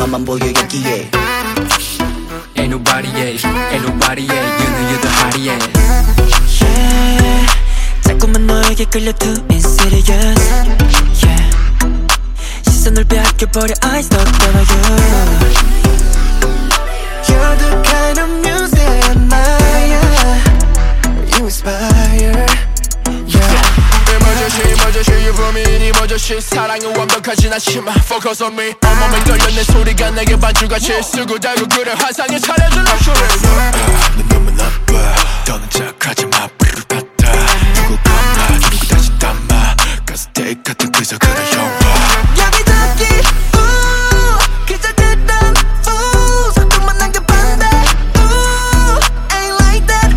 너만 보여 여기에 Ain't nobody, yeah, ain't nobody, yeah. You know you're the hottie, yeah. Yeah, 자꾸만 너에게 끌려 too insidious. Yeah, 시선을 빼앗겨버려 I stuck by you. You're the kind of music I admire. You inspire. Emergency, you for me in emergency. 사랑은 완벽하진 않지만 focus on me. 온몸에 떨려 내 소리가 내게 반주같이 쓰고 달고 그래 환상에 차려준 luxury. 넌 너무 나빠 더는 착하지 마. 누구 감아 누구 다시 담아 가스테이크 같은 그저 그런 영화. 여기저기 그저 그런 속도만 남겨봤네. Ain't like that.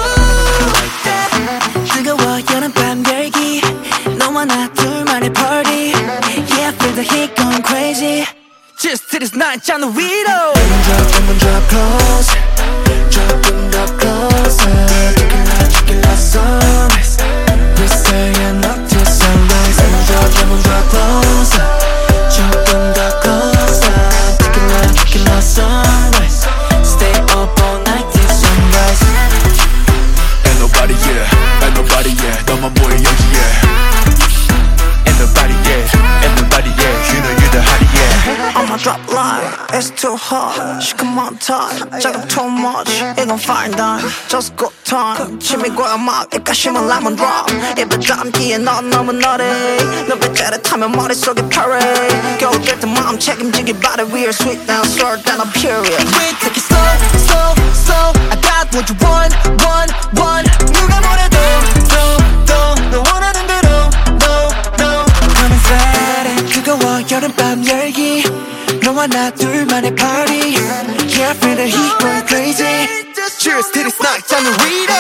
뜨거워 여름밤 열기 너와 나 둘만의 party. Yeah, I feel the heat going crazy. Just to this night on the window. Drop close, 조금 더 closer. Tequila sunrise, we staying up till sunrise. Drop closer, 조금 더 closer. Tequila sunrise, stay up all night till sunrise. Ain't nobody, yeah, ain't nobody, yeah. 너만 보여 여기에. Ain't nobody, yeah, ain't nobody, yeah. You know you're the hottie, yeah. On my drop line, it's too hot. She come on top, 자극 too much. 이건 fine done, just good time. 침이 고여 막 입가심은 lemon drop. 입에 담기에 넌 너무 너래. 너 배째를 타면 머릿속에 parade. 겨울 될 때 마음 책임지기 바래. We're sweet and sour than a period. We take it slow, slow, slow. I got what you want, want, want. 누가 뭐래도, 너 원하는 대로, no. Come and set it. 뜨거워 여름밤 열기 너와 나 둘만의 party. Yeah, I feel the heat going crazy. Cheers to this night on the Rita.